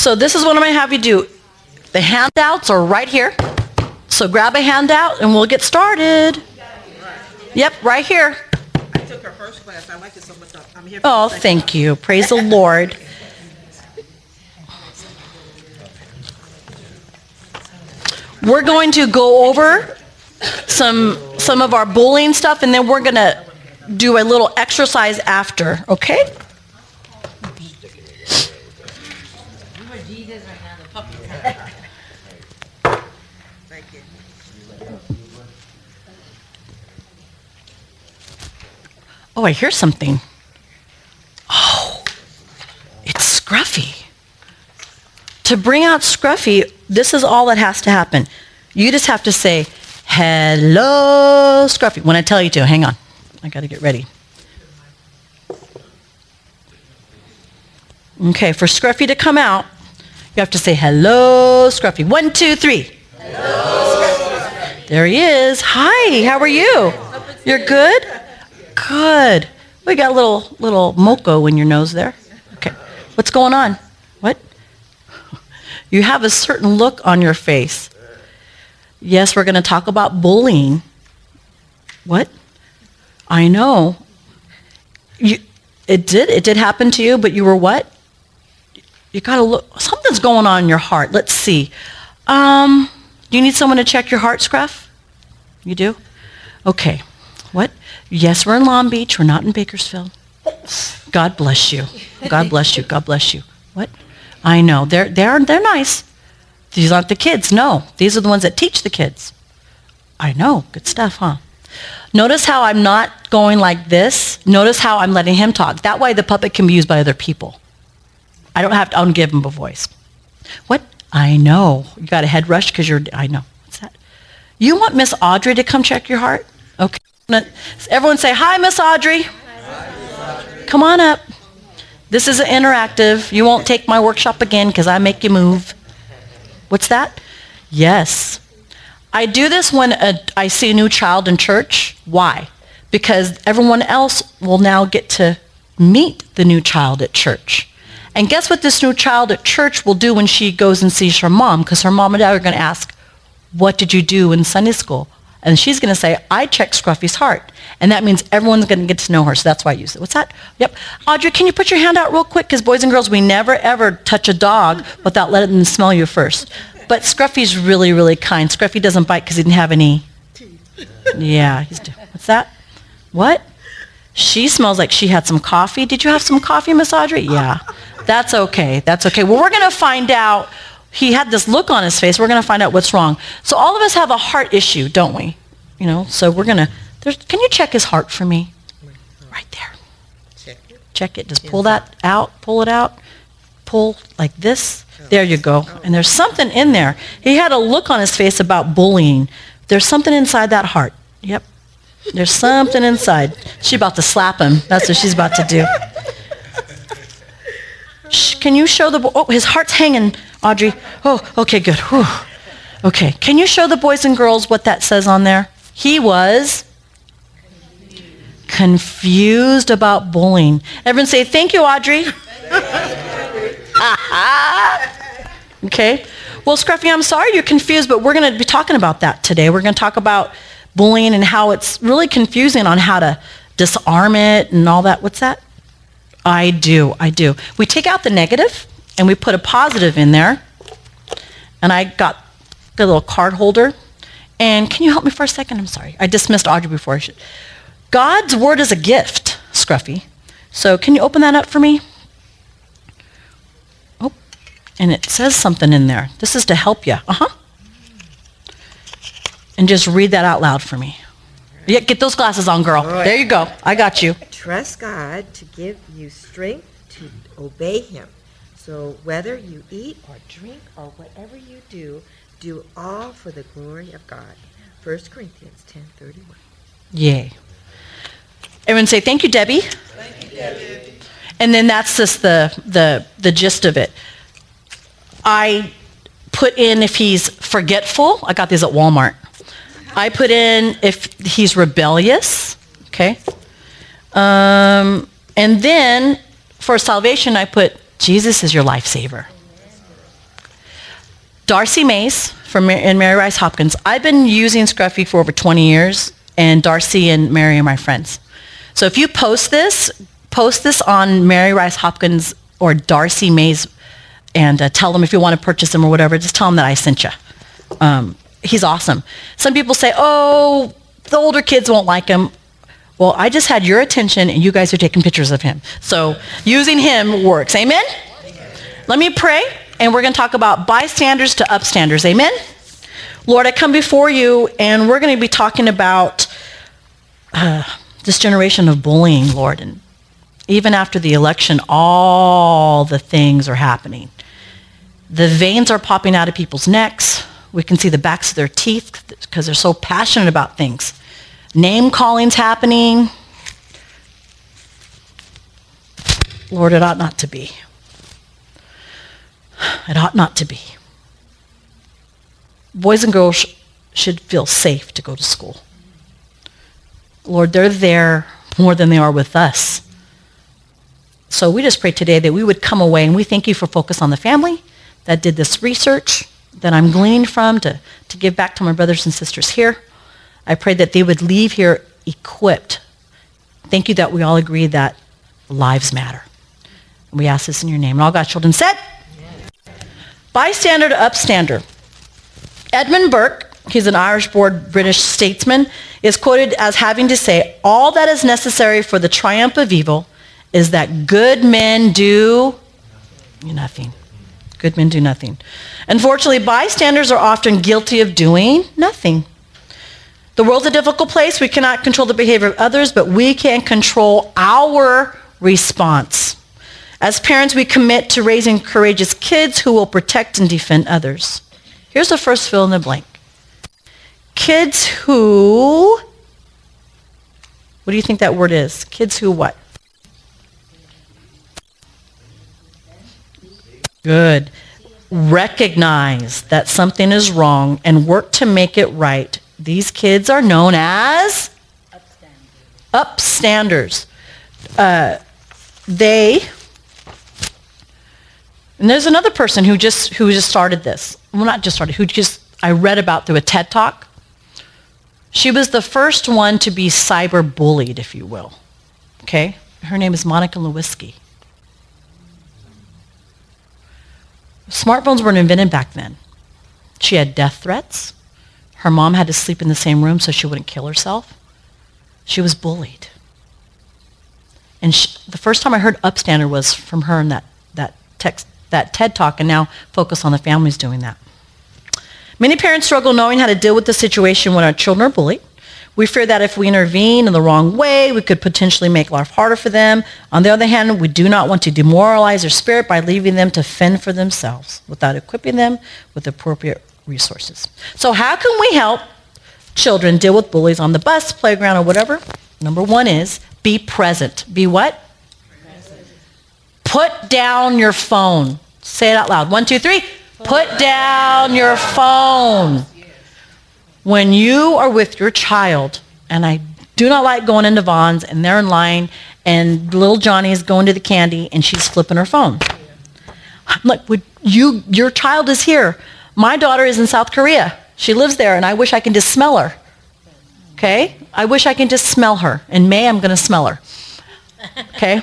So this is what I'm going to have you do. The handouts are right here. So grab a handout and we'll get started. Yep, right here. I took her first class. I like it so much. I'm here. Oh, thank you. Praise the Lord. We're going to go over some of our bullying stuff, and then we're going to do a little exercise after, okay? Thank you. Oh, I hear something. Oh, it's Scruffy. To bring out Scruffy, this is all that has to happen. You just have to say, hello, Scruffy, when I tell you to. Hang on. I got to get ready. Okay, for Scruffy to come out, you have to say, hello, Scruffy. 1, 2, 3. Hello. There he is. Hi, how are you? You're good? Good. We got a little moco in your nose there. Okay. What's going on? What? You have a certain look on your face. Yes, we're going to talk about bullying. What? I know. It did happen to you, but you were what? You got to look. Something's going on in your heart. Let's see. Do you need someone to check your heart, Scruff? You do? Okay. What? Yes, we're in Long Beach. We're not in Bakersfield. God bless you. God bless you. God bless you. What? I know. They're nice. These aren't the kids. No. These are the ones that teach the kids. I know. Good stuff, huh? Notice how I'm not going like this. Notice how I'm letting him talk. That way the puppet can be used by other people. I don't give him a voice. What? I know. You got a head rush because I know. What's that? You want Miss Audrey to come check your heart? Okay. Everyone say, hi, Miss Audrey. Hi, Miss Audrey. Come on up. This is interactive. You won't take my workshop again because I make you move. What's that? Yes. I do this when I see a new child in church. Why? Because everyone else will now get to meet the new child at church. And guess what this new child at church will do when she goes and sees her mom? Because her mom and dad are going to ask, what did you do in Sunday school? And she's going to say, I checked Scruffy's heart. And that means everyone's going to get to know her. So that's why I use it. What's that? Yep. Audrey, can you put your hand out real quick? Because boys and girls, we never, ever touch a dog without letting them smell you first. But Scruffy's really, really kind. Scruffy doesn't bite because he didn't have any. Yeah. What's that? What? She smells like she had some coffee. Did you have some coffee, Miss Audrey? Yeah. That's okay. That's okay. Well, we're going to find out. He had this look on his face. We're going to find out what's wrong. So all of us have a heart issue, don't we? You know, so we're going to, can you check his heart for me? Right there. Check it. Just pull that out. Pull it out. Pull like this. There you go. And there's something in there. He had a look on his face about bullying. There's something inside that heart. Yep. There's something inside. She's about to slap him. That's what she's about to do. Can you show his heart's hanging, Audrey. Oh, okay, good. Whew. Okay, can you show the boys and girls what that says on there? He was confused about bullying. Everyone say, thank you, Audrey. Okay. Well, Scruffy, I'm sorry you're confused, but we're going to be talking about that today. We're going to talk about bullying and how it's really confusing on how to disarm it and all that. What's that? I do. We take out the negative and we put a positive in there. And I got a little card holder. And can you help me for a second? I'm sorry. I dismissed Audrey before I should. God's word is a gift, Scruffy. So can you open that up for me? Oh, and it says something in there. This is to help you. And just read that out loud for me. Yeah, get those glasses on, girl. Right. There you go. I got you. Trust God to give you strength to obey him. So whether you eat or drink or whatever you do all for the glory of God. 1 Corinthians 10:31. Yay. Everyone say, thank you, Debbie. Thank you, Debbie. And then that's just the gist of it. I put in if he's forgetful. I got these at Walmart. I put in if he's rebellious, okay? And then for salvation, I put Jesus is your lifesaver. Darcy Mays and Mary Rice Hopkins. I've been using Scruffy for over 20 years, and Darcy and Mary are my friends. So if you post this on Mary Rice Hopkins or Darcy Mays, and tell them if you want to purchase them or whatever, just tell them that I sent you. He's awesome. Some people say, oh, the older kids won't like him. Well, I just had your attention, and you guys are taking pictures of him. So using him works. Amen? Let me pray, and we're going to talk about bystanders to upstanders. Amen? Lord, I come before you, and we're going to be talking about this generation of bullying, Lord. And even after the election, all the things are happening. The veins are popping out of people's necks. We can see the backs of their teeth because they're so passionate about things. Name calling's happening. Lord, it ought not to be. It ought not to be. Boys and girls should feel safe to go to school. Lord, they're there more than they are with us. So we just pray today that we would come away, and we thank you for Focus on the Family that did this research that I'm gleaning from to give back to my brothers and sisters here. I pray that they would leave here equipped. Thank you that we all agree that lives matter. We ask this in your name. And all God's children said, bystander to upstander. Edmund Burke, he's an Irish-born British statesman, is quoted as having to say, all that is necessary for the triumph of evil is that good men do nothing. Good men do nothing. Unfortunately, bystanders are often guilty of doing nothing. The world's a difficult place. We cannot control the behavior of others, but we can control our response. As parents, we commit to raising courageous kids who will protect and defend others. Here's the first fill in the blank. Kids who, what do you think that word is? Kids who what? Good. Recognize that something is wrong and work to make it right. These kids are known as upstanders. And there's another person who just started this. Well, not just started, I read about through a TED Talk. She was the first one to be cyber bullied, if you will. Okay? Her name is Monica Lewinsky. Smartphones weren't invented back then. She had death threats. Her mom had to sleep in the same room so she wouldn't kill herself. She was bullied. And the first time I heard upstander was from her in that TED Talk, and now Focus on the Family is doing that. Many parents struggle knowing how to deal with the situation when our children are bullied. We fear that if we intervene in the wrong way, we could potentially make life harder for them. On the other hand, we do not want to demoralize their spirit by leaving them to fend for themselves without equipping them with appropriate resources. So how can we help children deal with bullies on the bus, playground, or whatever? Number one is be present. Be what? Present. Put down your phone. Say it out loud. 1, 2, 3. Put down your phone. When you are with your child, and I do not like going into Vons and they're in line and little Johnny is going to the candy and she's flipping her phone. I'm like, your child is here. My daughter is in South Korea. She lives there and I wish I can just smell her. Okay? I wish I can just smell her. In May, I'm going to smell her. Okay?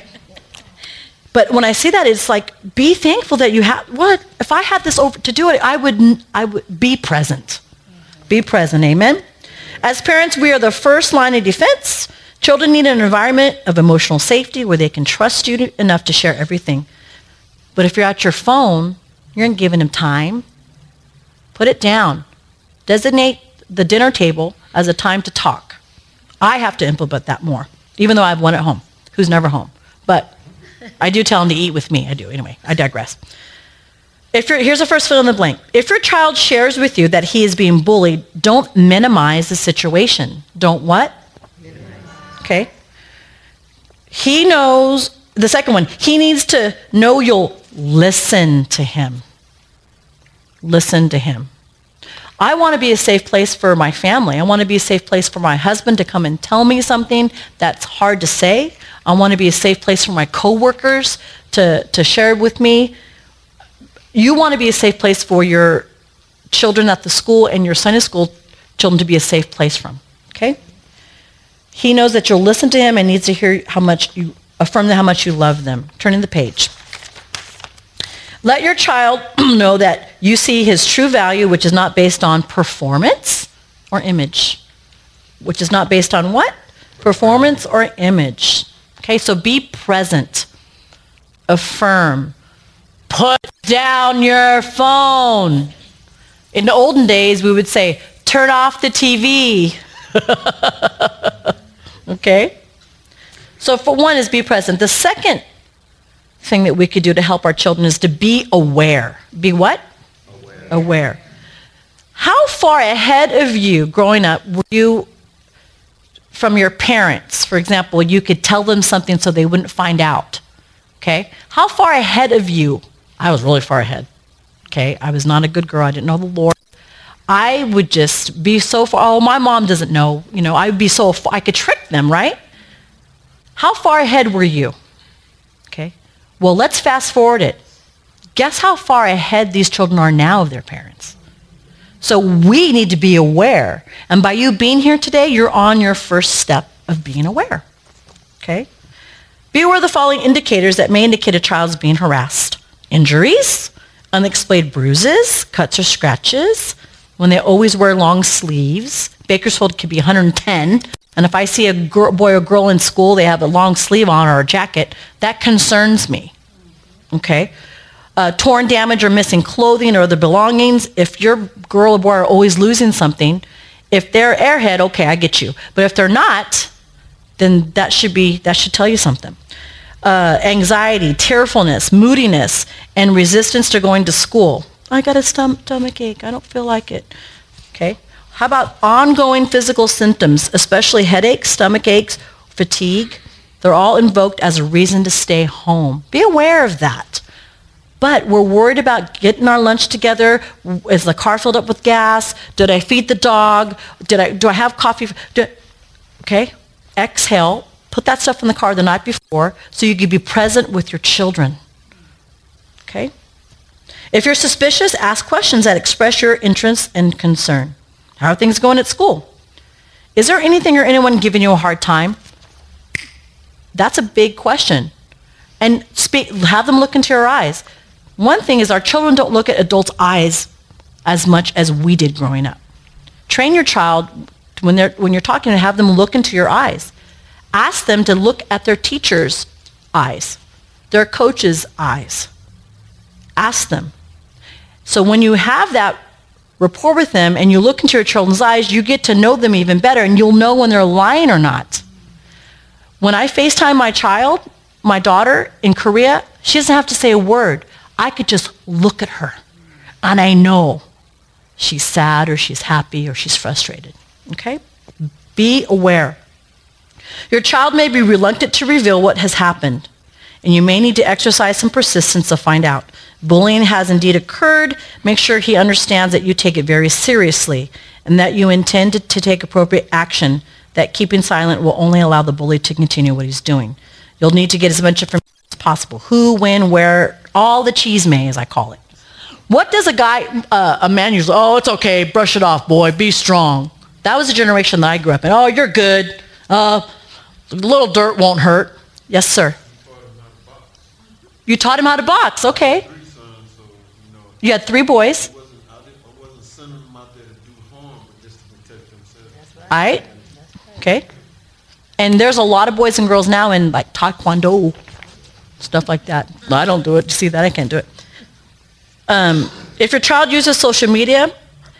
But when I see that, it's like, be thankful that you have, what? If I had this over to do it, I would be present. Be present, amen? As parents, we are the first line of defense. Children need an environment of emotional safety where they can trust you enough to share everything. But if you're at your phone, you're not giving them time. Put it down. Designate the dinner table as a time to talk. I have to implement that more, even though I have one at home who's never home. But I do tell him to eat with me. I do. Anyway, I digress. Here's the first fill in the blank. If your child shares with you that he is being bullied, don't minimize the situation. Don't what? Minimize. Okay. He knows, the second one, he needs to know you'll listen to him. Listen to him. I want to be a safe place for my family. I want to be a safe place for my husband to come and tell me something that's hard to say. I want to be a safe place for my coworkers to share with me. You want to be a safe place for your children at the school and your Sunday school children to be a safe place from. Okay? He knows that you'll listen to him and needs to hear how much you affirm how much you love them. Turning the page. Let your child know that you see his true value, which is not based on performance or image. Which is not based on what? Performance or image. Okay, so be present. Affirm. Put down your phone. In the olden days, we would say, turn off the TV. Okay? So for one is be present. The second thing that we could do to help our children is to be aware. Be what? Aware. How far ahead of you growing up were you from your parents? For example, you could tell them something so they wouldn't find out. Okay? How far ahead of you? I was really far ahead. Okay? I was not a good girl. I didn't know the Lord. I would just be so far. Oh, my mom doesn't know. You know, I would be so far. I could trick them, right? How far ahead were you? Okay? Well, let's fast forward it. Guess how far ahead these children are now of their parents? So we need to be aware. And by you being here today, you're on your first step of being aware. Okay? Be aware of the following indicators that may indicate a child's being harassed. Injuries, unexplained bruises, cuts or scratches, when they always wear long sleeves. Bakersfield could be 110. And if I see a boy or girl in school, they have a long sleeve on or a jacket, that concerns me. Okay? Torn, damage, or missing clothing or other belongings. If your girl or boy are always losing something, if they're airhead, okay, I get you. But if they're not, then that should tell you something. Anxiety, tearfulness, moodiness, and resistance to going to school. I got a stomach ache. I don't feel like it. Okay? How about ongoing physical symptoms, especially headaches, stomach aches, fatigue? They're all invoked as a reason to stay home. Be aware of that. But we're worried about getting our lunch together. Is the car filled up with gas? Did I feed the dog? Do I have coffee? Okay? Exhale. Put that stuff in the car the night before so you can be present with your children. Okay? If you're suspicious, ask questions that express your interest and concern. How are things going at school? Is there anything or anyone giving you a hard time? That's a big question. And have them look into your eyes. One thing is our children don't look at adults' eyes as much as we did growing up. Train your child when you're talking to have them look into your eyes. Ask them to look at their teacher's eyes, their coach's eyes. Ask them. So when you have that rapport with them and you look into your children's eyes, you get to know them even better and you'll know when they're lying or not. When I FaceTime my daughter in Korea, she doesn't have to say a word. I could just look at her and I know she's sad or she's happy or she's frustrated. Okay? Be aware. Your child may be reluctant to reveal what has happened, and you may need to exercise some persistence to find out. Bullying has indeed occurred. Make sure he understands that you take it very seriously and that you intend to take appropriate action, that keeping silent will only allow the bully to continue what he's doing. You'll need to get as much information as possible. Who, when, where, all the cheese may, as I call it. What does a man usually, oh, it's okay, brush it off, boy, be strong. That was the generation that I grew up in. Oh, you're good. A little dirt won't hurt. Yes, sir. You taught him how to box. Okay. You had 3 boys. I wasn't sending them out there to do harm, but just to protect themselves. All right. Okay. And there's a lot of boys and girls now in like taekwondo, stuff like that. I don't do it. You see that? I can't do it. If your child uses social media,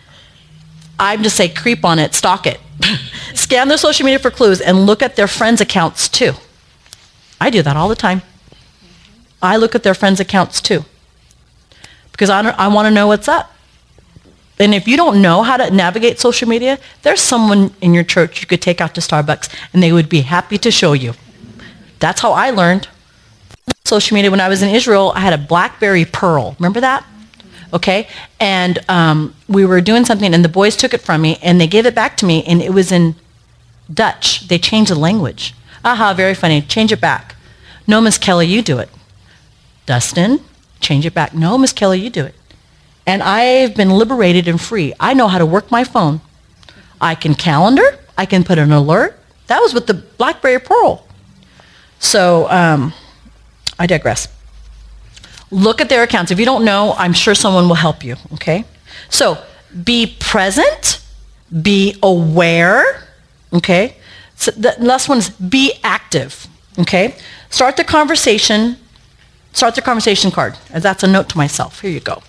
I'm just say creep on it, stalk it. Scan their social media for clues and look at their friends' accounts too. I do that all the time. I look at their friends' accounts too. Because I want to know what's up. And if you don't know how to navigate social media, there's someone in your church you could take out to Starbucks and they would be happy to show you. That's how I learned social media. When I was in Israel, I had a BlackBerry Pearl. Remember that? Okay? And we were doing something and the boys took it from me and they gave it back to me and it was in Dutch. They changed the language. Aha, very funny. Change it back. No, Miss Kelly, you do it. Dustin, change it back. No, Miss Kelly, you do it. And I've been liberated and free. I know how to work my phone. I can calendar. I can put an alert. That was with the BlackBerry Pearl. So I digress. Look at their accounts. If you don't know, I'm sure someone will help you, okay? So be present, be aware, okay? So the last one is be active, okay? Start the conversation card. That's a note to myself. Here you go.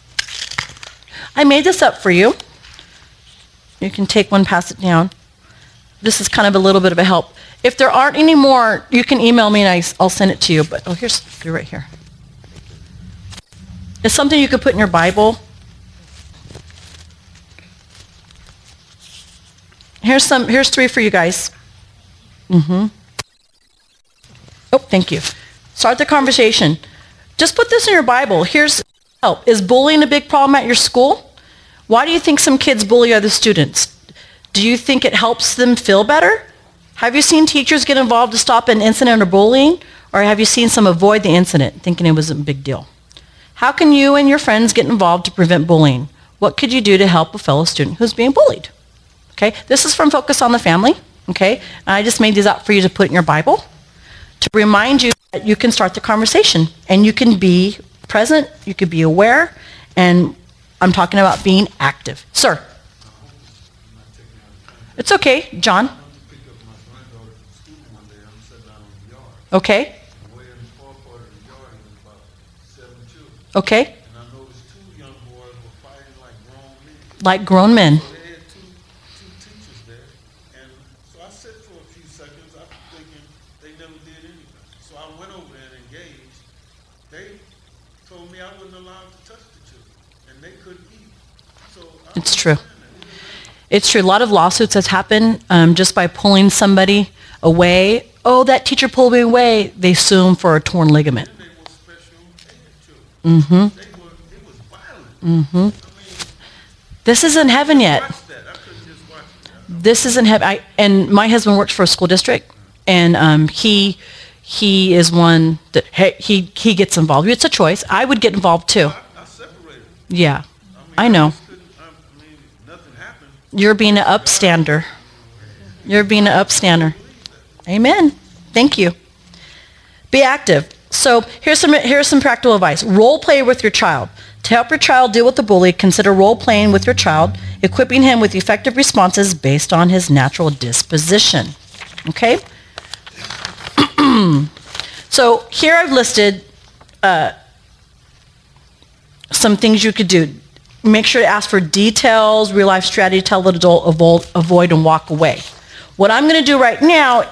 I made this up for you. You can take one, pass it down. This is kind of a little bit of a help. If there aren't any more, you can email me and I'll send it to you. But you're right here. It's something you could put in your Bible. Here's 3 for you guys. Oh, thank you. Start the conversation. Just put this in your Bible. Here's help. Is bullying a big problem at your school? Why do you think some kids bully other students? Do you think it helps them feel better? Have you seen teachers get involved to stop an incident or bullying? Or have you seen some avoid the incident, thinking it wasn't a big deal? How can you and your friends get involved to prevent bullying? What could you do to help a fellow student who's being bullied? Okay, this is from Focus on the Family. Okay, and I just made these out for you to put in your Bible to remind you that you can start the conversation and you can be present, you can be aware, and I'm talking about being active. Sir. It's okay, John. Okay. Okay. And I noticed 2 young boys were fighting like grown men. Like grown men. So they had two teachers there. And so I sat for a few seconds. I was thinking they never did anything. So I went over there and engaged. They told me I wasn't allowed to touch the children. And they couldn't eat. So It's true. It's true. A lot of lawsuits has happened just by pulling somebody away. Oh, that teacher pulled me away. They sue them for a torn ligament. they were special ed children. It was violent. I mean, This isn't heaven yet. watch that. I couldn't just watch it. This isn't heaven. And my husband works for a school district, and he is one that he gets involved. It's a choice. I would get involved too. I separated. Yeah, I know. Just couldn't, I mean, nothing happened. You're being an upstander. You're being an upstander. Amen. Thank you. Be active. So here's some practical advice. Role play with your child. To help your child deal with the bully, consider role playing with your child, equipping him with effective responses based on his natural disposition. Okay? So here I've listed some things you could do. Make sure to ask for details, real life strategy, tell the adult, avoid and walk away. What I'm going to do right now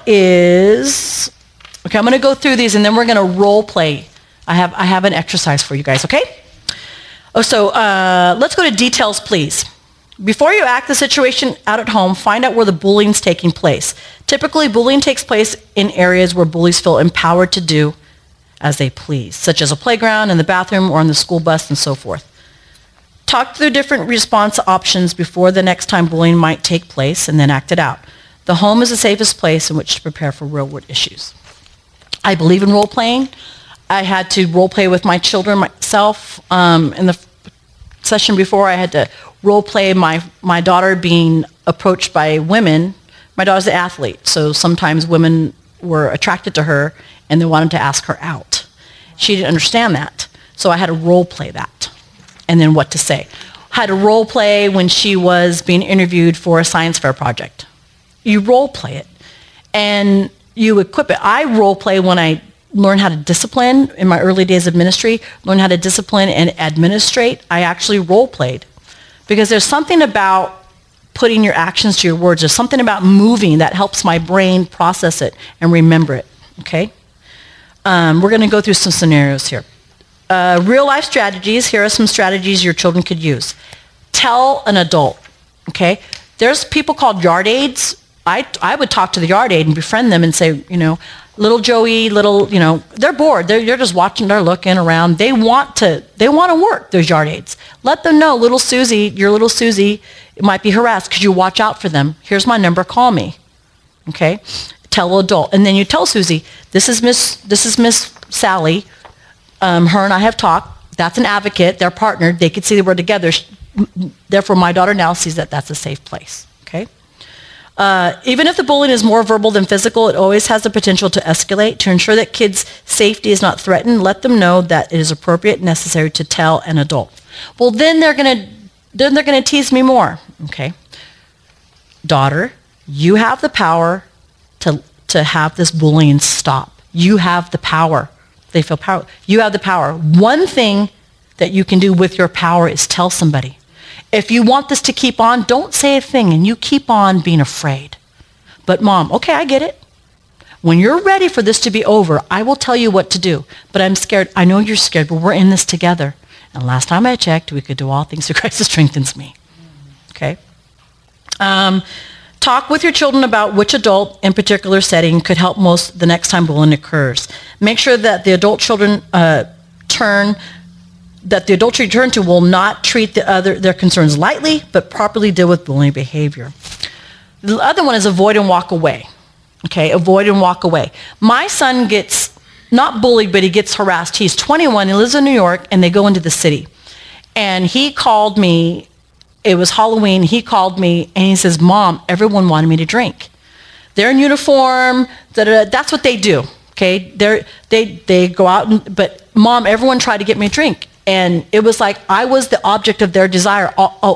is, okay, I'm going to go through these and then we're going to role play. I have an exercise for you guys, okay? Oh, so let's go to details, please. Before you act the situation out at home, find out where the bullying is taking place. Typically, bullying takes place in areas where bullies feel empowered to do as they please, such as a playground, in the bathroom, or on the school bus, and so forth. Talk through different response options before the next time bullying might take place, and then act it out. The home is the safest place in which to prepare for real-world issues. I believe in role-playing. I had to role-play with my children myself. In the session before, I had to role-play my daughter being approached by women. My daughter's an athlete, so sometimes women were attracted to her and they wanted to ask her out. She didn't understand that, so I had to role-play that and then what to say. I had to role-play when she was being interviewed for a science fair project. You role-play it and you equip it. I role-play when I learned how to discipline in my early days of ministry, learn how to discipline and administrate. I actually role-played because there's something about putting your actions to your words. There's something about moving that helps my brain process it and remember it, okay? We're going to go through some scenarios here. Real life strategies. Here are some strategies your children could use. Tell an adult, okay? There's people called yard aides. I would talk to the yard aide and befriend them and say, you know, little Joey, they're bored. They're just watching, they're looking around. They want to work, those yard aides. Let them know, your little Susie might be harassed. Could you watch out for them? Here's my number, call me. Okay? Tell adult. And then you tell Susie, this is Miss Sally. Her and I have talked. That's an advocate. They're partnered. They could see that we're together. Therefore, my daughter now sees that that's a safe place. Okay? Even if the bullying is more verbal than physical, it always has the potential to escalate. To ensure that kids' safety is not threatened, let them know that it is appropriate and necessary to tell an adult. Well, then they're going to tease me more. Okay? Daughter, you have the power to have this bullying stop. You have the power. They feel power. You have the power. One thing that you can do with your power is tell somebody. If you want this to keep on, don't say a thing, and you keep on being afraid. But Mom, okay, I get it. When you're ready for this to be over, I will tell you what to do. But I'm scared. I know you're scared, but we're in this together. And last time I checked, we could do all things through Christ who strengthens me. Okay? Talk with your children about which adult in particular setting could help most the next time bullying occurs. Make sure that the adult children turn to will not treat their concerns lightly, but properly deal with bullying behavior. The other one is avoid and walk away. Okay, avoid and walk away. My son gets not bullied, but he gets harassed. He's 21, he lives in New York, and they go into the city. And he called me. It was Halloween. He called me and he says, Mom, everyone wanted me to drink. They're in uniform. That's what they do. Okay, they go out, but Mom, everyone tried to get me a drink. And it was like I was the object of their desire.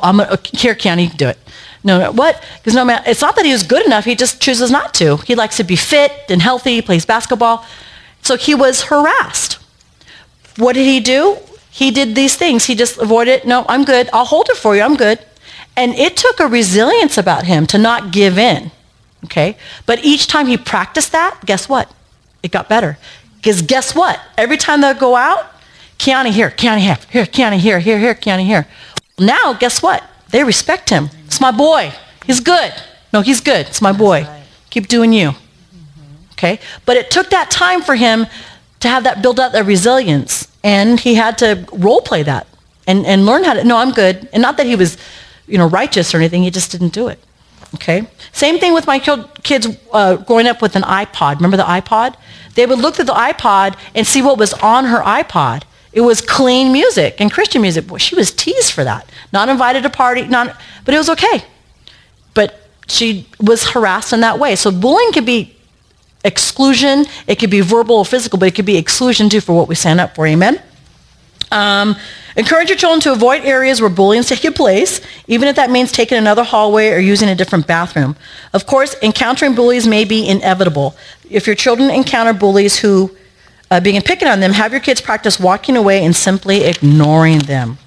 Here, Keanu, you can do it. No, what? Because no, man, it's not that he was good enough. He just chooses not to. He likes to be fit and healthy. He plays basketball. So he was harassed. What did he do? He did these things. He just avoided it. No, I'm good. I'll hold it for you. I'm good. And it took a resilience about him to not give in. Okay? But each time he practiced that, guess what? It got better. Because guess what? Every time they go out, Keanu here, Keanu here, Keanu here, Keanu here. Now, guess what? They respect him. It's my boy. He's good. No, he's good. It's my boy. Right. Keep doing you. Okay? But it took that time for him to have that build up that resilience. And he had to role play that and learn how to, no, I'm good. And not that he was, righteous or anything. He just didn't do it. Okay? Same thing with my kids growing up with an iPod. Remember the iPod? They would look at the iPod and see what was on her iPod. It was clean music and Christian music. Boy, she was teased for that. Not invited to party, but it was okay. But she was harassed in that way. So bullying could be exclusion, it could be verbal or physical, but it could be exclusion too for what we stand up for. Amen? Encourage your children to avoid areas where bullying is taking place, even if that means taking another hallway or using a different bathroom. Of course, encountering bullies may be inevitable. If your children encounter bullies who begin picking on them, have your kids practice walking away and simply ignoring them.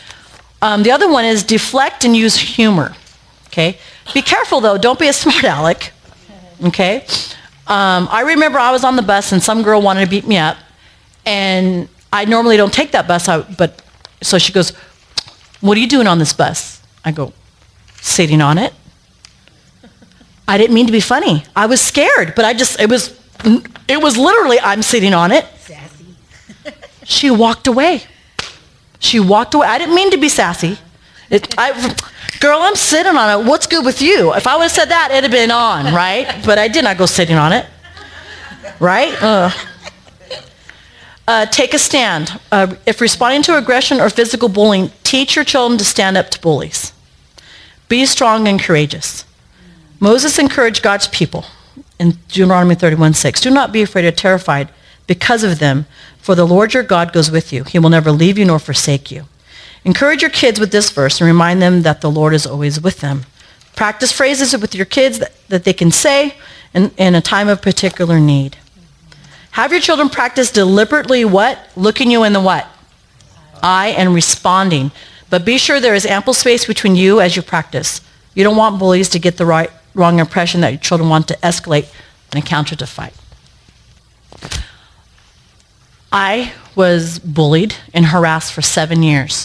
The other one is deflect and use humor. Okay? Be careful though, don't be a smart aleck. Okay? I remember I was on the bus and some girl wanted to beat me up, and I normally don't take that bus out, but so she goes, what are you doing on this bus? I go, sitting on it. I didn't mean to be funny. I was scared, but it was literally, I'm sitting on it. Sassy. She walked away. I didn't mean to be sassy. Girl, I'm sitting on it. What's good with you? If I would have said that, it'd have been on, right? But I did not go sitting on it. Right? Take a stand. If responding to aggression or physical bullying, teach your children to stand up to bullies. Be strong and courageous. Moses encouraged God's people in Deuteronomy 31:6. Do not be afraid or terrified because of them, for the Lord your God goes with you. He will never leave you nor forsake you. Encourage your kids with this verse and remind them that the Lord is always with them. Practice phrases with your kids that they can say in a time of particular need. Have your children practice deliberately what? Looking you in the what? Eye and responding. But be sure there is ample space between you as you practice. You don't want bullies to get the wrong impression that your children want to escalate an encounter to fight. I was bullied and harassed for 7 years.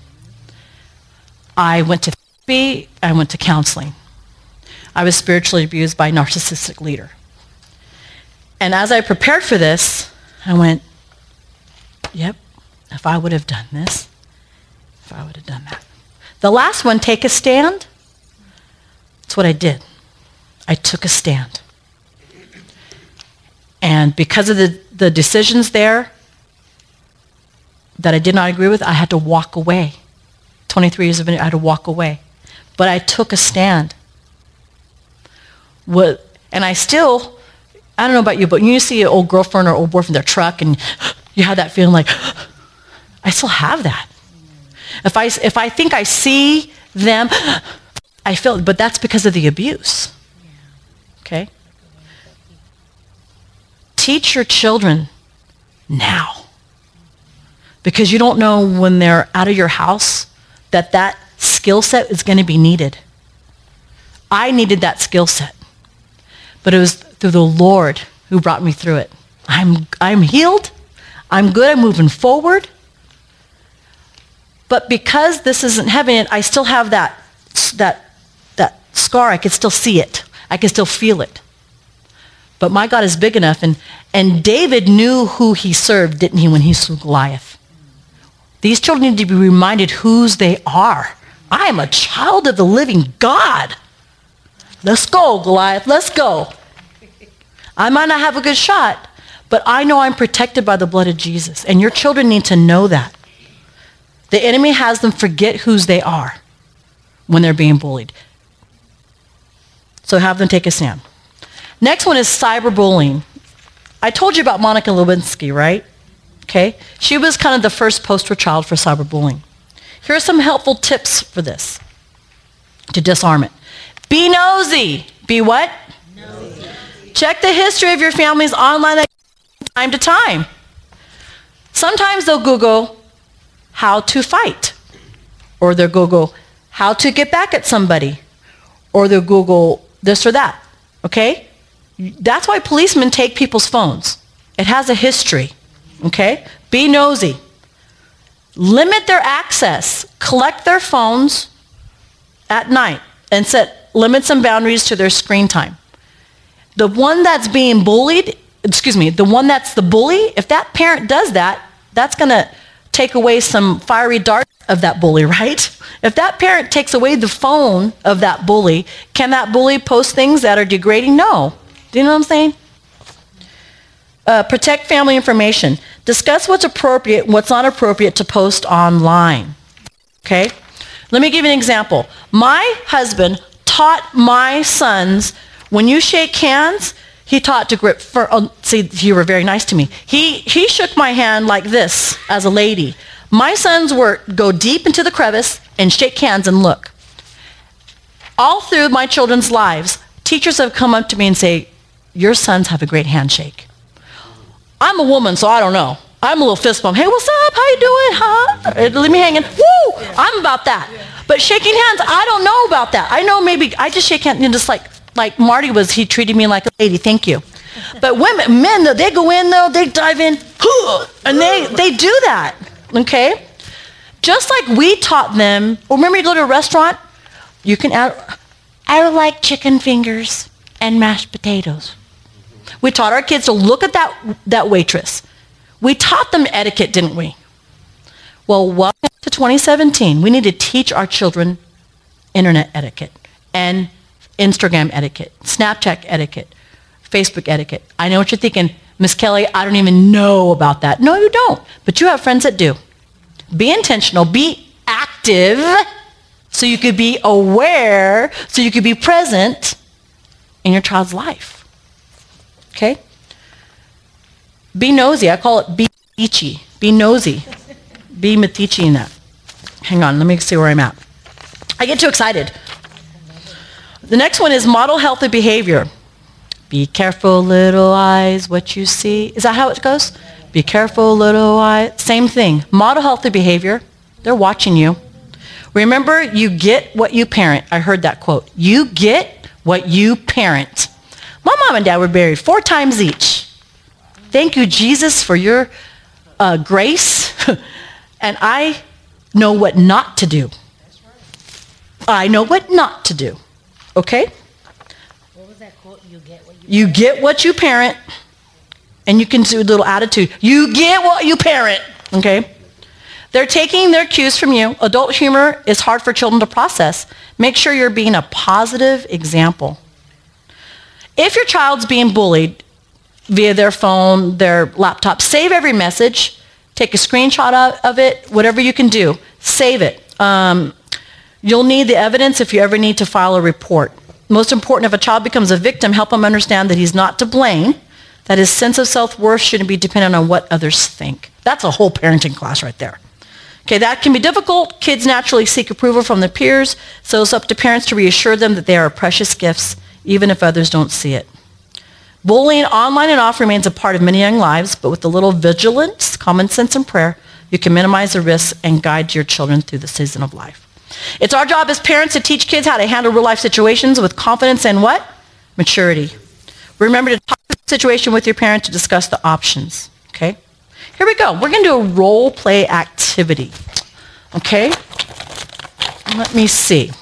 I went to therapy, I went to counseling. I was spiritually abused by a narcissistic leader. And as I prepared for this, I went, yep, if I would have done this, if I would have done that. The last one, take a stand, that's what I did. I took a stand. And because of the decisions there, that I did not agree with, I had to walk away. 23 years of it, I had to walk away. But I took a stand. And I still, I don't know about you, but when you see an old girlfriend or old boyfriend in their truck and you have that feeling like, I still have that. If I think I see them, I feel it, but that's because of the abuse. Okay? Teach your children now. Because you don't know when they're out of your house that skill set is going to be needed. I needed that skill set. But it was through the Lord who brought me through it. I'm healed. I'm good. I'm moving forward. But because this isn't heaven, I still have that scar. I can still see it. I can still feel it. But my God is big enough. And David knew who he served, didn't he, when he slew Goliath? These children need to be reminded whose they are. I am a child of the living God. Let's go, Goliath. Let's go. I might not have a good shot, but I know I'm protected by the blood of Jesus. And your children need to know that. The enemy has them forget whose they are when they're being bullied. So have them take a stand. Next one is cyberbullying. I told you about Monica Lewinsky, right? Okay? She was kind of the first poster child for cyberbullying. Here are some helpful tips for this, to disarm it. Be nosy. Be what? Nosy. Check the history of your family's online time to time. Sometimes they'll Google how to fight, or they'll Google how to get back at somebody, or they'll Google this or that, okay? That's why policemen take people's phones. It has a history, okay? Be nosy. Limit their access. Collect their phones at night and set limits and boundaries to their screen time. The one that's being bullied, the one that's the bully, if that parent does that, that's going to take away some fiery darts of that bully, right? If that parent takes away the phone of that bully, can that bully post things that are degrading? No. Do you know what I'm saying? Protect family information. Discuss what's appropriate and what's not appropriate to post online. Okay? Let me give you an example. My husband taught my sons, when you shake hands, he taught to grip see, you were very nice to me. He shook my hand like this as a lady. My sons go deep into the crevice and shake hands and look. All through my children's lives, teachers have come up to me and say, your sons have a great handshake. I'm a woman, so I don't know. I'm a little fist bump. Hey, what's up? How you doing? Huh? Leave me hanging. Woo! I'm about that. But shaking hands, I don't know about that. I know maybe I just shake hands and just like Marty was, he treated me like a lady. Thank you. But men, they go in though, they dive in, and they do that. Okay? Just like we taught them, remember you go to a restaurant, you can add, I would like chicken fingers and mashed potatoes. We taught our kids to look at that waitress. We taught them etiquette, didn't we? Well, welcome to 2017. We need to teach our children internet etiquette and Instagram etiquette, Snapchat etiquette, Facebook etiquette. I know what you're thinking, Miss Kelly, I don't even know about that. No, you don't. But you have friends that do. Be intentional. Be active so you could be aware, so you could be present in your child's life. Okay? Be nosy. I call it be metici. Be nosy. Be metici in that. Hang on, let me see where I'm at. I get too excited. The next one is model healthy behavior. Be careful, little eyes, what you see. Is that how it goes? Be careful, little eyes. Same thing. Model healthy behavior. They're watching you. Remember, you get what you parent. I heard that quote. You get what you parent. My mom and dad were married 4 times each. Thank you, Jesus, for your grace. And I know what not to do. I know what not to do. Okay? What was that quote? You get what you parent. And you can do a little attitude. You get what you parent. Okay? They're taking their cues from you. Adult humor is hard for children to process. Make sure you're being a positive example. If your child's being bullied via their phone, their laptop, save every message. Take a screenshot of it, whatever you can do. Save it. You'll need the evidence if you ever need to file a report. Most important, if a child becomes a victim, help him understand that he's not to blame, that his sense of self-worth shouldn't be dependent on what others think. That's a whole parenting class right there. Okay, that can be difficult. Kids naturally seek approval from their peers, so it's up to parents to reassure them that they are precious gifts, even if others don't see it. Bullying online and off remains a part of many young lives, but with a little vigilance, common sense, and prayer, you can minimize the risks and guide your children through the season of life. It's our job as parents to teach kids how to handle real-life situations with confidence and what? Maturity. Remember to talk the situation with your parent to discuss the options, okay? Here we go. We're going to do a role play activity, okay? Let me see.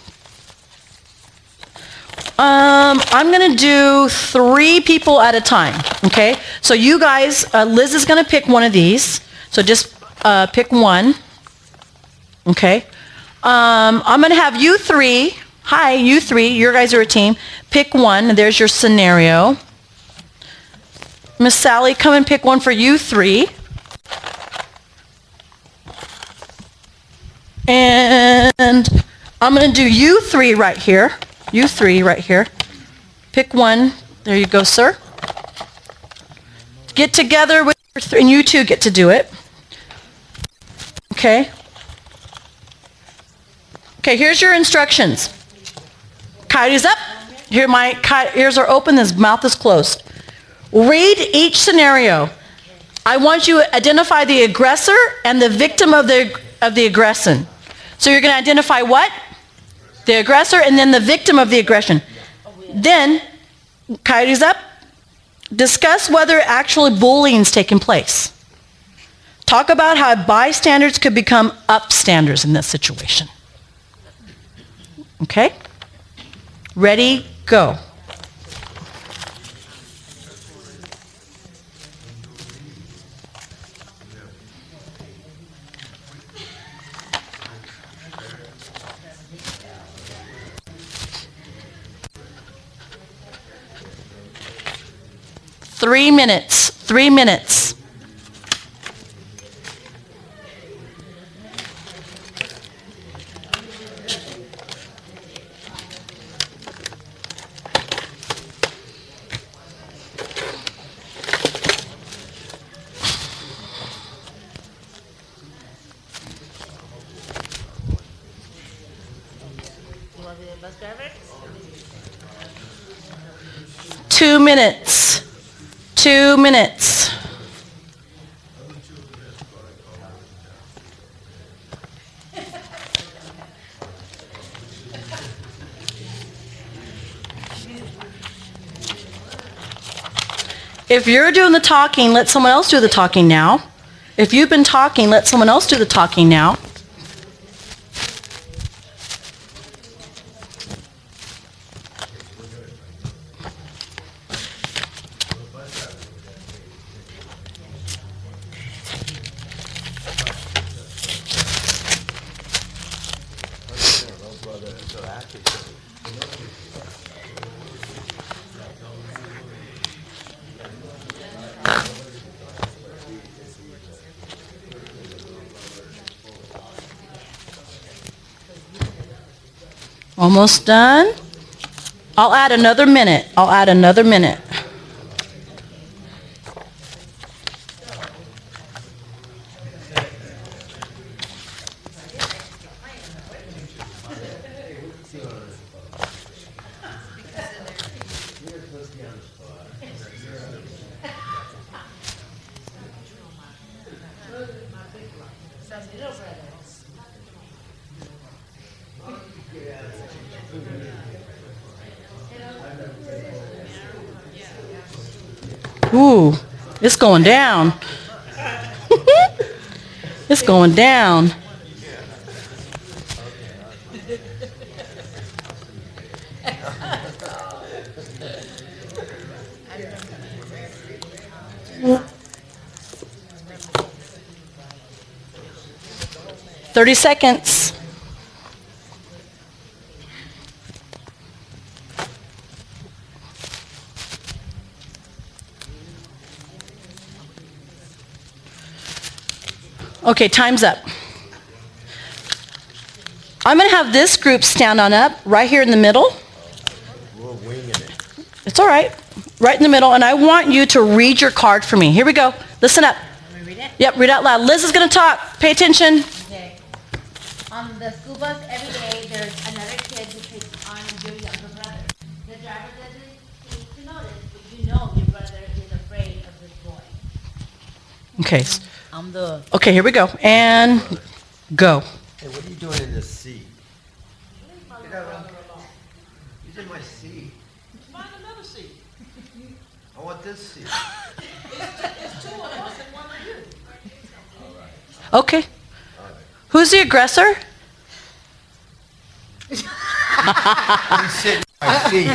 I'm going to do 3 people at a time, okay? So you guys, Liz is going to pick one of these. So just pick one, okay? I'm going to have you 3. Hi, you 3. You guys are a team. Pick one. There's your scenario. Miss Sally, come and pick one for you 3. And I'm going to do you 3 right here. You 3 right here. Pick one. There you go, sir. Get together with your 3, and you 2 get to do it. Okay. Okay, here's your instructions. Coyote's up. Here, my ears are open. His mouth is closed. Read each scenario. I want you to identify the aggressor and the victim of the aggression. So you're going to identify what? The aggressor and then the victim of the aggression. Then, Coyote's up. Discuss whether actually bullying is taking place. Talk about how bystanders could become upstanders in this situation. Okay? Ready, go. Three minutes. 3 minutes. You want to be the bus driver? 2 minutes. 2 minutes. If you're doing the talking, let someone else do the talking now. If you've been talking, let someone else do the talking now. Almost done. I'll add another minute. I'll add another minute. Ooh, it's going down. It's going down. Thirty seconds. Okay, time's up. I'm going to have this group stand on up right here in the middle. We're winging it. It's all right. Right in the middle. And I want you to read your card for me. Here we go. Listen up. Let me read it. Yep, read out loud. Liz is going to talk. Pay attention. Okay. On the school bus every day, there's another kid who takes on your younger brother. The driver doesn't seem to notice, but you know your brother is afraid of this boy. Okay. I'm the... Okay, here we go. And go. Hey, what are you doing in this seat? He's in my seat. Find another seat. I want this seat. It's 2 of us and 1 of you. Okay. Who's the aggressor? He's sitting in my seat.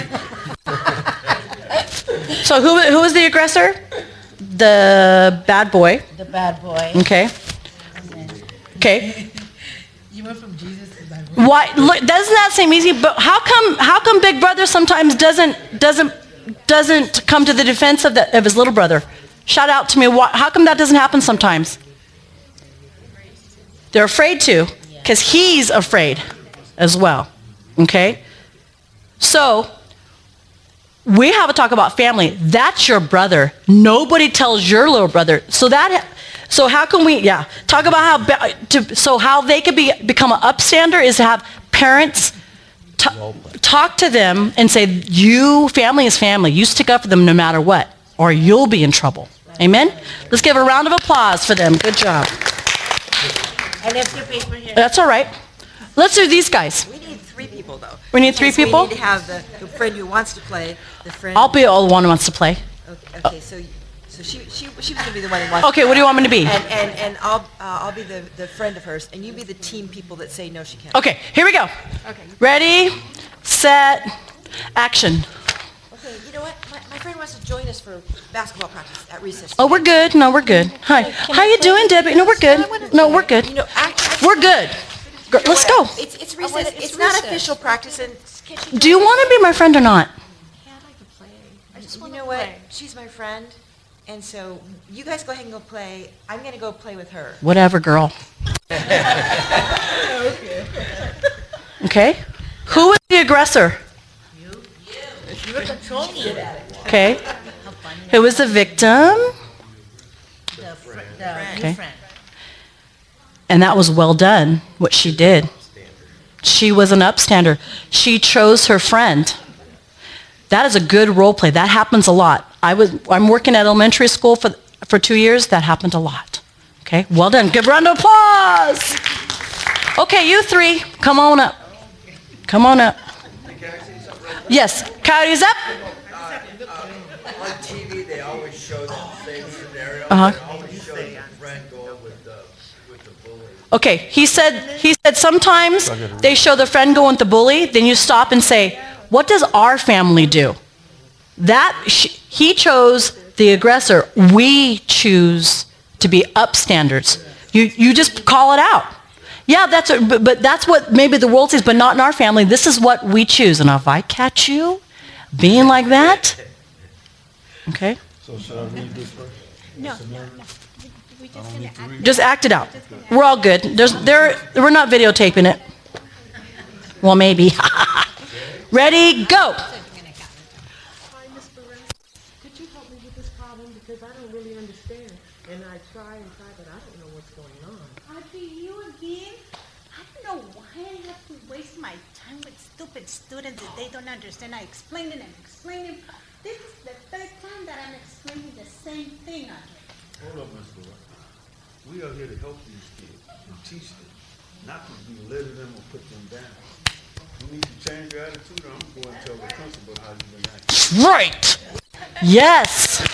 So who is the aggressor? The bad boy. The bad boy. Okay. Okay. You went from Jesus to bad boy. Why? Look, doesn't that seem easy? But how come Big Brother sometimes doesn't come to the defense of his little brother? Shout out to me. How come that doesn't happen sometimes? They're afraid to, because he's afraid as well. Okay. So we have a talk about family. That's your brother. Nobody tells your little brother. So how can we, talk about how they could become an upstander is to have parents talk to them and say, family is family. You stick up for them no matter what, or you'll be in trouble. Amen? Let's give a round of applause for them. Good job. I left your paper here. That's all right. Let's do these guys. We need 3 people, though. We need 3 Because people? We need to have the friend who wants to play, the friend... I'll be the one who wants to play. Okay, so she was going to be the one who wants Okay, what do you want me to be? And I'll be the friend of hers, and you be the team people that say, no, she can't. Okay, here we go. Okay. Ready, set, action. Okay, you know what? My friend wants to join us for basketball practice at recess. Oh, we're good. No, we're good. Hi. How you doing, Debbie? No, we're good. No, we're good. You know, actually, We're good. Let's go. It's recess. It's not official practice, and Do you want to be my friend or not? you know what? She's my friend, and so you guys go ahead and go play. I'm gonna go play with her. Whatever, girl. Okay. Who is the aggressor? You were controlling it. Okay. How funny. Who is the victim? The Okay. new friend. And that was well done, what she did. She was an upstander. She chose her friend. That is a good role play. That happens a lot. I'm working at elementary school for 2 years. That happened a lot. Okay, well done. Give a round of applause. Okay, you 3, come on up. Come on up. Yes, Coyote's up. On TV, they always show that same scenario. Uh-huh. They always show the friend going with the bully. Okay, he said sometimes they show the friend going with the bully, then you stop and say, what does our family do? He chose the aggressor. We choose to be upstanders. You just call it out. Yeah, but that's what maybe the world sees, but not in our family. This is what we choose. And if I catch you being like that, okay? So should I read this first? No. Just act it out. We're all good. We're not videotaping it. Well, maybe. Ready, go. Hi, Miss Perez. Could you help me with this problem? Because I don't really understand. And I try, but I don't know what's going on. Auntie, you again? I don't know why I have to waste my time with stupid students that they don't understand. I explain it and explain it. This is the 3rd time that I'm explaining the same thing, Auntie. Hold up, Mr. Roy. We are here to help these kids and teach them, not to belittle them or put them down. You need to change your attitude, or I'm going to tell the principal how you've been acting. Right. Yes.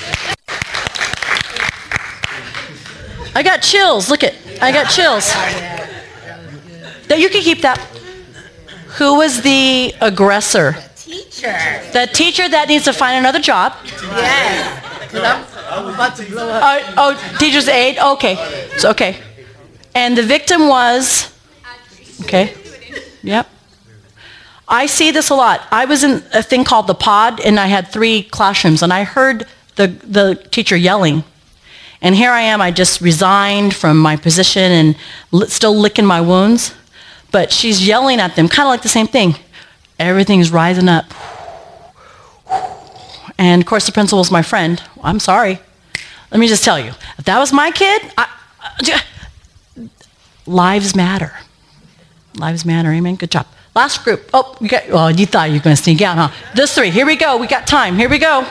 I got chills. Look it. I got chills. Now, you can keep that. Who was the aggressor? Teacher. The teacher that needs to find another job. Yes. I'm about to blow up. Teacher's aide? Okay. So, okay. And the victim was? Okay. Yep. I see this a lot. I was in a thing called the pod, and I had 3 classrooms, and I heard the teacher yelling. And here I am, I just resigned from my position and still licking my wounds. But she's yelling at them, kind of like the same thing. Everything's rising up. And of course the principal's my friend. I'm sorry. Let me just tell you, if that was my kid, lives matter. Lives matter, amen? Good job. Last group. Oh, you thought you were going to sneak out, huh? This 3. Here we go. We got time. Here we go.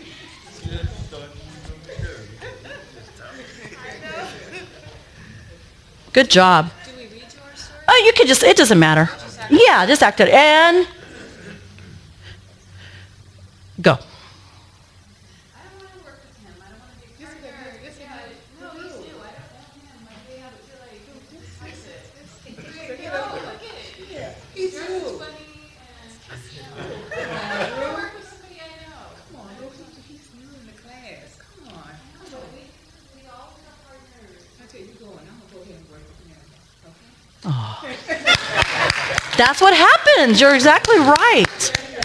Good job. Do we read your story? Oh, you could just, it doesn't matter. Yeah, just act it. And go. I don't want to work with him. I don't want to be a partner. No, he's new. I don't know him. I feel like fix it. Oh, look at it. He's new. Funny and work with somebody I know. Come on, he's new in the class. Come on. We all have partners. That's where you're going. I'm gonna go ahead and work with him. Okay. That's what happens. You're exactly right.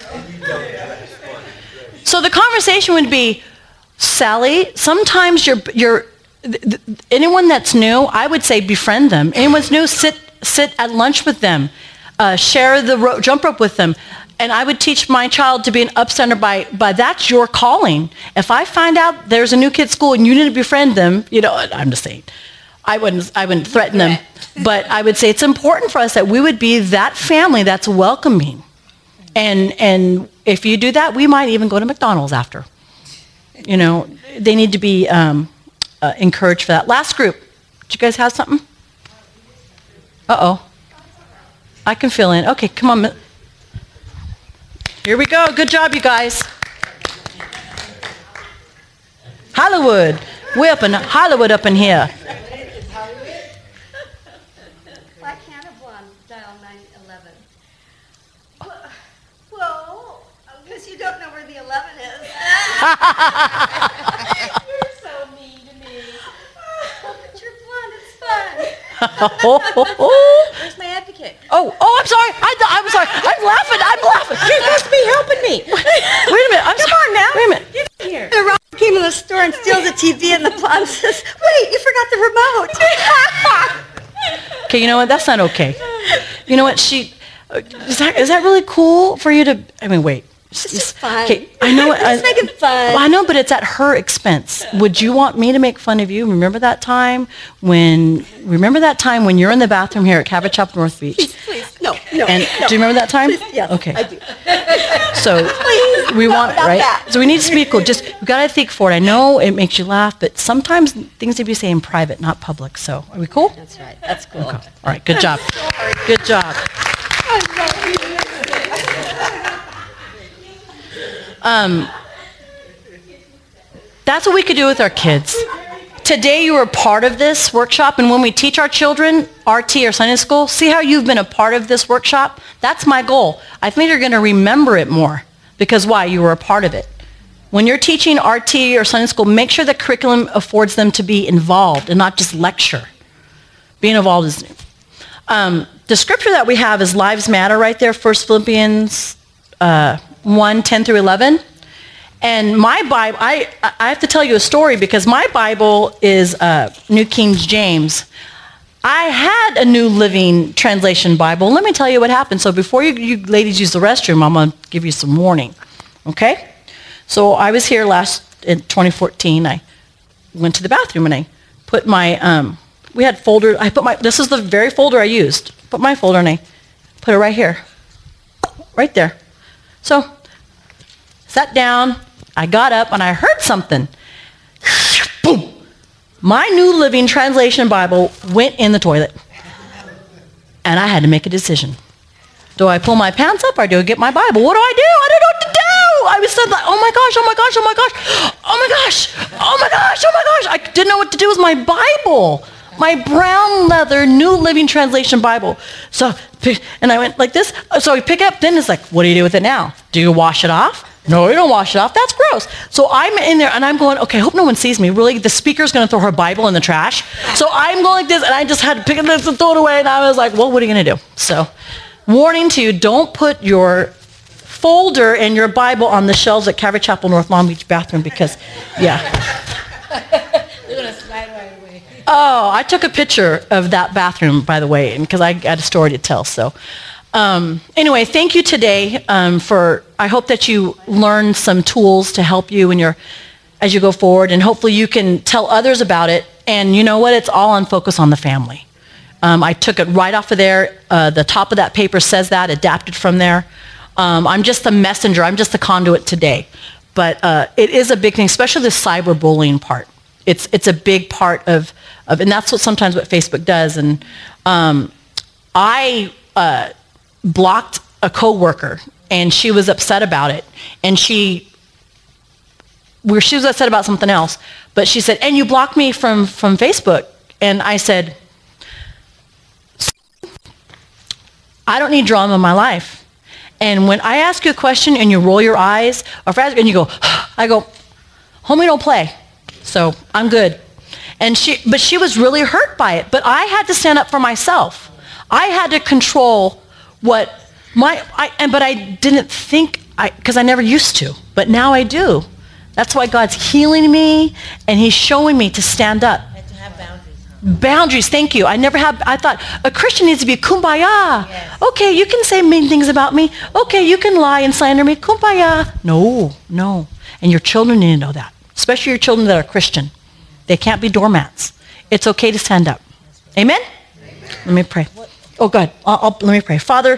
So the conversation would be, Sally, sometimes anyone that's new, I would say befriend them. Anyone's new, sit at lunch with them. Share the jump rope with them. And I would teach my child to be an upstander by that's your calling. If I find out there's a new kid at school and you need to befriend them, I'm just saying, I wouldn't threaten them. But I would say it's important for us that we would be that family that's welcoming. And if you do that, we might even go to McDonald's after. They need to be encouraged for that. Last group. Did you guys have something? Uh-oh. I can fill in. Okay, come on. Here we go. Good job, you guys. Hollywood. Way up in Hollywood up in here. Why can't a blonde dial 911? Well, because you don't know where the 11 is. You're so mean to me. But you're blonde. It's fun. Where's my advocate? Oh, I'm sorry. I'm sorry. I'm laughing. You're supposed to be helping me. Wait a minute. Come on now. Wait a minute. Get in here. The Robert came in the store and steals the TV, and the blonde says, "Wait, you forgot the remote." Okay, you know what? That's not okay. You know what? Is that really cool for you to? I mean, wait. It's just fun. Okay, I know. Just make it fun. Well, I know, but it's at her expense. Would you want me to make fun of you? Remember that time when you're in the bathroom here at Cabot Chapel North Beach? Please. No. And do you remember that time? Yes, Okay. I do. So Please. we want it, not right? that. So we need to be cool. Just you got to think for it. I know it makes you laugh, but sometimes things need to be said in private, not public. So are we cool? That's right. That's cool. Okay. All right. Good job. Good job. That's what we could do with our kids. Today you were part of this workshop, and when we teach our children RT or Sunday school, see how you've been a part of this workshop? That's my goal. I think you're going to remember it more because why? You were a part of it. When you're teaching RT or Sunday school, make sure the curriculum affords them to be involved and not just lecture. Being involved is new. The scripture that we have is Lives Matter right there, 1 Philippians 1, 10 through 11. And my Bible, I have to tell you a story because my Bible is New King James. I had a New Living Translation Bible. Let me tell you what happened. So before you ladies use the restroom, I'm going to give you some warning. Okay? So I was here in 2014. I went to the bathroom and I put my, we had folder, this is the very folder I used. Put my folder and I put it right here. Right there. So, sat down, I got up and I heard something. Boom! My New Living Translation Bible went in the toilet. And I had to make a decision. Do I pull my pants up or do I get my Bible? What do? I don't know what to do. I was said like, oh my gosh, oh my gosh, oh my gosh, oh my gosh, oh my gosh, oh my gosh. I didn't know what to do with my Bible. My brown leather New Living Translation Bible. So, and I went like this. So I pick up, then it's like, what do you do with it now? Do you wash it off? No, you don't wash it off. That's gross. So I'm in there and I'm going, okay, I hope no one sees me. Really, the speaker's going to throw her Bible in the trash. So I'm going like this and I just had to pick it up and throw it away. And I was like, well, what are you going to do? So warning to you, don't put your folder and your Bible on the shelves at Calvary Chapel North Long Beach bathroom because, yeah. They're going to Oh, I took a picture of that bathroom, by the way, because I got a story to tell. So anyway, thank you today I hope that you learned some tools to help you as you go forward, and hopefully you can tell others about it. And you know what? It's all on Focus on the Family. I took it right off of there. The top of that paper says that, adapted from there. I'm just the messenger. I'm just the conduit today. But it is a big thing, especially the cyberbullying part. It's a big part of and that's sometimes what Facebook does. And I blocked a coworker, and she was upset about it. And she was upset about something else. But she said, and you blocked me from Facebook. And I said, I don't need drama in my life. And when I ask you a question and you roll your eyes, and you go, I go, homie, don't play. So I'm good. But she was really hurt by it. But I had to stand up for myself. I had to control but I didn't think, because I never used to. But now I do. That's why God's healing me, and he's showing me to stand up. And to have boundaries. Boundaries, thank you. I thought a Christian needs to be kumbaya. Yes. Okay, you can say mean things about me. Okay, you can lie and slander me. Kumbaya. No. And your children need to know that, especially your children that are Christian. They can't be doormats. It's okay to stand up. Amen? Let me pray. Oh, God. Let me pray. Father,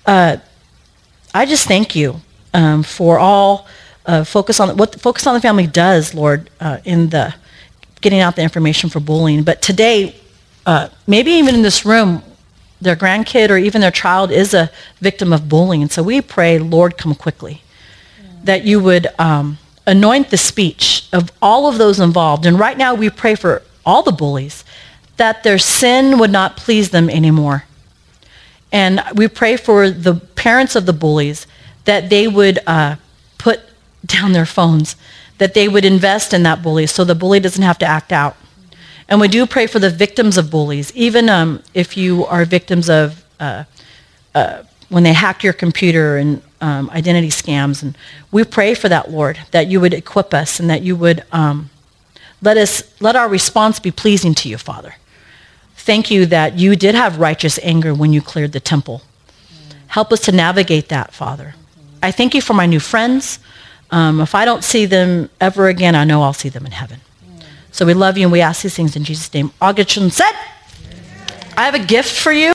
I just thank you for all Focus on what Focus on the Family does, Lord, in the getting out the information for bullying. But today, maybe even in this room, their grandkid or even their child is a victim of bullying. And so we pray, Lord, come quickly, that you would anoint the speech of all of those involved. And right now we pray for all the bullies, that their sin would not please them anymore. And we pray for the parents of the bullies, that they would put down their phones, that they would invest in that bully so the bully doesn't have to act out. And we do pray for the victims of bullies, even if you are victims of when they hacked your computer and identity scams. And we pray for that, Lord, that you would equip us and that you would let our response be pleasing to you, Father. Thank you that you did have righteous anger when you cleared the temple. Help us to navigate that, Father. I thank you for my new friends. If I don't see them ever again, I know I'll see them in heaven. So we love you and we ask these things in Jesus' name. All good children said, I have a gift for you.